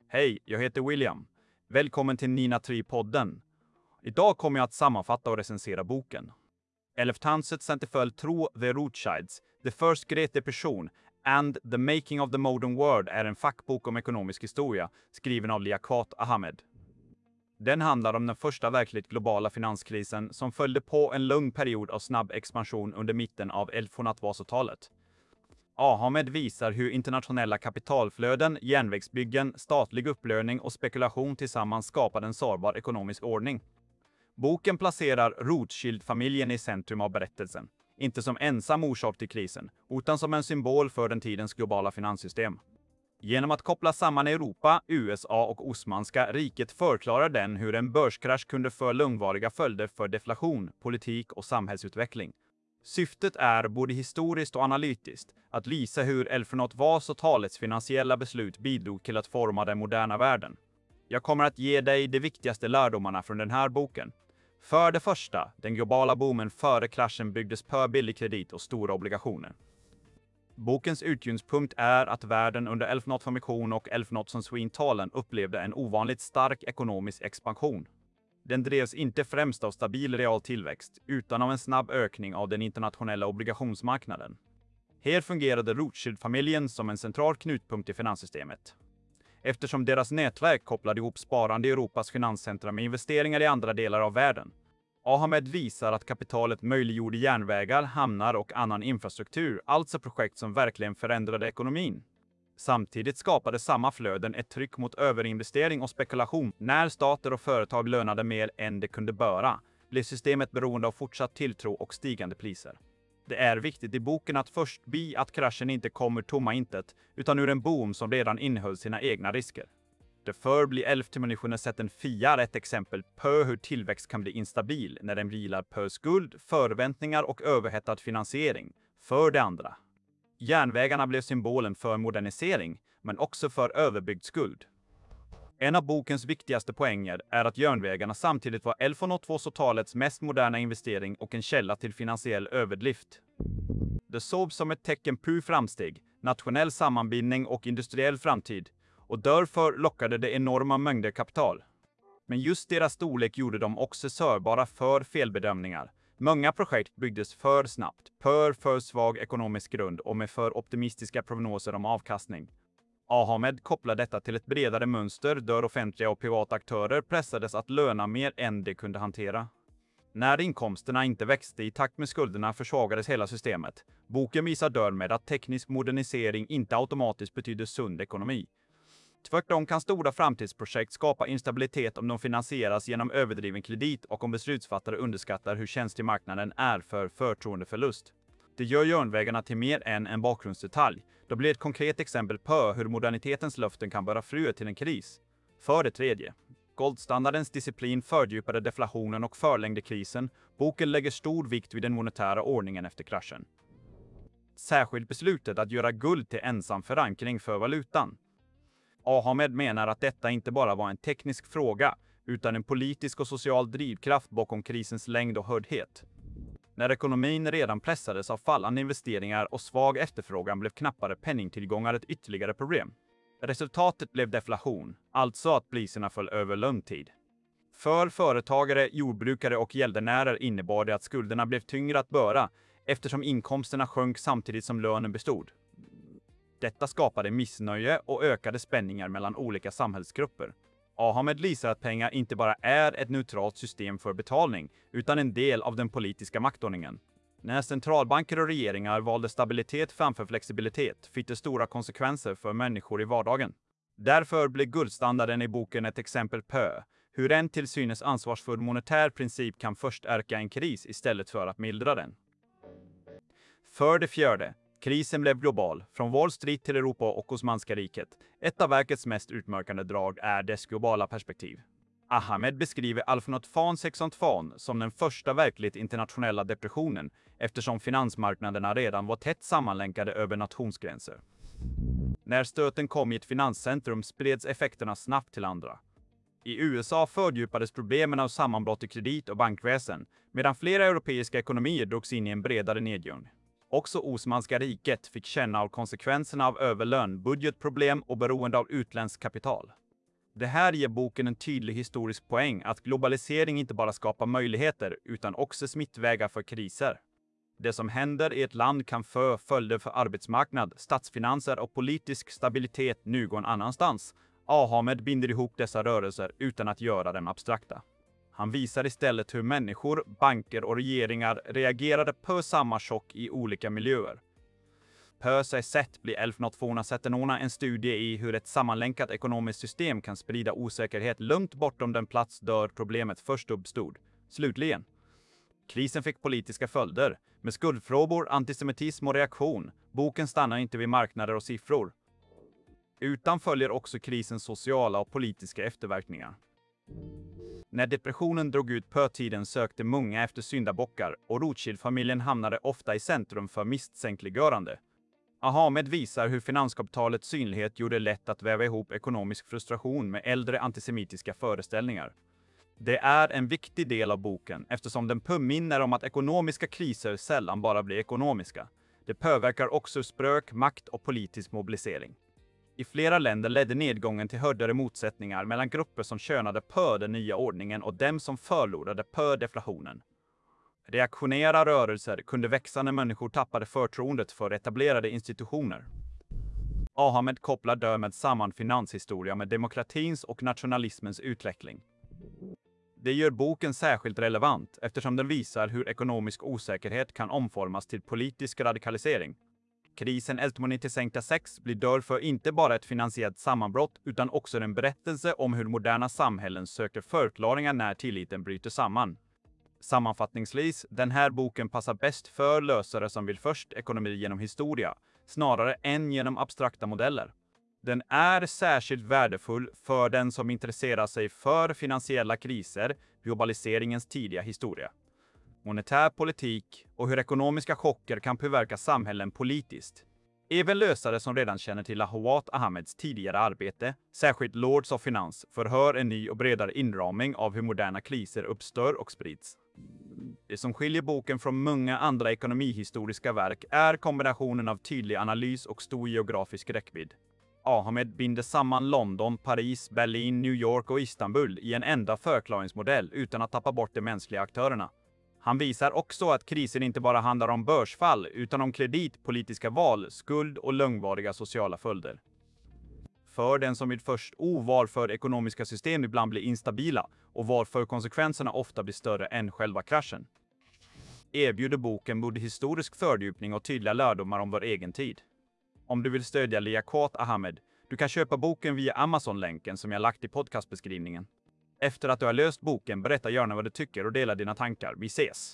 Hej, jag heter William. Välkommen till Nina 3-podden. Idag kommer jag att sammanfatta och recensera boken. Elftanset centerföll tro The Rothschilds, The First Great Depression and The Making of the Modern World är en fackbok om ekonomisk historia skriven av Liaquat Ahamed. Den handlar om den första verkligt globala finanskrisen som följde på en lång period av snabb expansion under mitten av 1100-talet. Ahamed visar hur internationella kapitalflöden, järnvägsbyggen, statlig upplöning och spekulation tillsammans skapade en sårbar ekonomisk ordning. Boken placerar Rothschild-familjen i centrum av berättelsen, inte som ensam orsak till krisen, utan som en symbol för den tidens globala finanssystem. Genom att koppla samman Europa, USA och Osmanska riket förklarar den hur en börskrasch kunde få långvariga följder för deflation, politik och samhällsutveckling. Syftet är både historiskt och analytiskt att visa hur 1100-talets finansiella beslut bidrog till att forma den moderna världen. Jag kommer att ge dig de viktigaste lärdomarna från den här boken. För det första, den globala boomen före kraschen byggdes på billig kredit och stora obligationer. Bokens utgångspunkt är att världen under 1100-talsformation och 1100-talen upplevde en ovanligt stark ekonomisk expansion. Den drevs inte främst av stabil real tillväxt, utan av en snabb ökning av den internationella obligationsmarknaden. Här fungerade Rothschild-familjen som en central knutpunkt i finanssystemet. Eftersom deras nätverk kopplade ihop sparande i Europas finanscentra med investeringar i andra delar av världen. Ahamed visar att kapitalet möjliggjorde järnvägar, hamnar och annan infrastruktur, alltså projekt som verkligen förändrade ekonomin. Samtidigt skapade samma flöden ett tryck mot överinvestering och spekulation. När stater och företag lönade mer än de kunde böra, blev systemet beroende av fortsatt tilltro och stigande priser. Det är viktigt i boken att först att kraschen inte kommer tomma intet, utan ur en boom som redan innehöll sina egna risker. Därför blir 11th sätten fiar ett exempel på hur tillväxt kan bli instabil när den vilar på skuld, förväntningar och överhettad finansiering. För det andra. Järnvägarna blev symbolen för modernisering, men också för överbyggd skuld. En av bokens viktigaste poänger är att järnvägarna samtidigt var 1100-talets mest moderna investering och en källa till finansiell överdrift. Det sågs som ett tecken på framsteg, nationell sammanbindning och industriell framtid, och därför lockade det enorma mängder kapital. Men just deras storlek gjorde dem också sårbara för felbedömningar. Många projekt byggdes för snabbt, för svag ekonomisk grund och med för optimistiska prognoser om avkastning. Ahamed kopplar detta till ett bredare mönster där offentliga och privata aktörer pressades att löna mer än de kunde hantera. När inkomsterna inte växte i takt med skulderna försvagades hela systemet. Boken visar därmed att teknisk modernisering inte automatiskt betyder sund ekonomi. Tvärtom kan stora framtidsprojekt skapa instabilitet om de finansieras genom överdriven kredit och om beslutsfattare underskattar hur känslig marknaden är för förtroendeförlust. Det gör järnvägarna till mer än en bakgrundsdetalj. Det blir ett konkret exempel på hur modernitetens löften kan bära frö till en kris. För det tredje. Goldstandardens disciplin fördjupade deflationen och förlängde krisen. Boken lägger stor vikt vid den monetära ordningen efter kraschen. Särskilt beslutet att göra guld till ensam förankring för valutan. Ahamed menar att detta inte bara var en teknisk fråga, utan en politisk och social drivkraft bakom krisens längd och hårdhet. När ekonomin redan pressades av fallande investeringar och svag efterfrågan blev knappare penningtillgångar ett ytterligare problem. Resultatet blev deflation, alltså att priserna föll över lång tid. För företagare, jordbrukare och gäldenärer innebar det att skulderna blev tyngre att bära eftersom inkomsterna sjönk samtidigt som lönen bestod. Detta skapade missnöje och ökade spänningar mellan olika samhällsgrupper. Ahamed visar att pengar inte bara är ett neutralt system för betalning, utan en del av den politiska maktordningen. När centralbanker och regeringar valde stabilitet framför flexibilitet fick det stora konsekvenser för människor i vardagen. Därför blir guldstandarden i boken ett exempel på hur en till synes ansvarsfull monetär princip kan först ärka en kris istället för att mildra den. För det fjärde. Krisen blev global, från Wall Street till Europa och Osmanska riket. Ett av verkets mest utmärkande drag är dess globala perspektiv. Ahamed beskriver 1100-talsformation som den första verkligt internationella depressionen eftersom finansmarknaderna redan var tätt sammanlänkade över nationsgränser. När stöten kom i ett finanscentrum spreds effekterna snabbt till andra. I USA fördjupades problemen av sammanbrott i kredit- och bankväsen, medan flera europeiska ekonomier drogs in i en bredare nedgång. Också Osmanska riket fick känna av konsekvenserna av överlön, budgetproblem och beroende av utländskt kapital. Det här ger boken en tydlig historisk poäng att globalisering inte bara skapar möjligheter utan också smittvägar för kriser. Det som händer i ett land kan få följder för arbetsmarknad, statsfinanser och politisk stabilitet någon annanstans. Ahmed binder ihop dessa rörelser utan att göra dem abstrakta. Han visar istället hur människor, banker och regeringar reagerade på samma chock i olika miljöer. På sig sätt blir 1270 en studie i hur ett sammanlänkat ekonomiskt system kan sprida osäkerhet långt bortom den plats där problemet först uppstod. Slutligen. Krisen fick politiska följder, med skuldfrågor, antisemitism och reaktion. Boken stannar inte vid marknader och siffror. Utan följer också krisens sociala och politiska efterverkningar. När depressionen drog ut på tiden sökte många efter syndabockar och Rothschild-familjen hamnade ofta i centrum för misstänkliggörande. Ahmed visar hur finanskapitalets synlighet gjorde det lätt att väva ihop ekonomisk frustration med äldre antisemitiska föreställningar. Det är en viktig del av boken eftersom den påminner om att ekonomiska kriser sällan bara blir ekonomiska. Det påverkar också språk, makt och politisk mobilisering. I flera länder ledde nedgången till hårdare motsättningar mellan grupper som tjänade på den nya ordningen och dem som förlorade på deflationen. Reaktionära rörelser kunde växa när människor tappade förtroendet för etablerade institutioner. Ahmed kopplar därmed samman finanshistoria med demokratins och nationalismens utveckling. Det gör boken särskilt relevant eftersom den visar hur ekonomisk osäkerhet kan omformas till politisk radikalisering. Krisen 1996 blir därför inte bara ett finansiellt sammanbrott utan också en berättelse om hur moderna samhällen söker förklaringar när tilliten bryter samman. Sammanfattningsvis, den här boken passar bäst för lösare som vill först ekonomi genom historia, snarare än genom abstrakta modeller. Den är särskilt värdefull för den som intresserar sig för finansiella kriser, globaliseringens tidiga historia, monetär politik och hur ekonomiska chocker kan påverka samhällen politiskt. Även lösare som redan känner till Jawad Ahmeds tidigare arbete, särskilt Lords of Finance, förhör en ny och bredare inramning av hur moderna kriser uppstår och sprids. Det som skiljer boken från många andra ekonomihistoriska verk är kombinationen av tydlig analys och stor geografisk räckvidd. Ahmed binder samman London, Paris, Berlin, New York och Istanbul i en enda förklaringsmodell utan att tappa bort de mänskliga aktörerna. Han visar också att krisen inte bara handlar om börsfall utan om kredit, politiska val, skuld och långvariga sociala följder. För den som vill först varför ekonomiska system ibland blir instabila och varför konsekvenserna ofta blir större än själva kraschen, erbjuder boken både historisk fördjupning och tydliga lärdomar om vår egen tid. Om du vill stödja Liaquat Ahmed, du kan köpa boken via Amazon-länken som jag lagt i podcastbeskrivningen. Efter att du har löst boken, berätta gärna vad du tycker och dela dina tankar. Vi ses!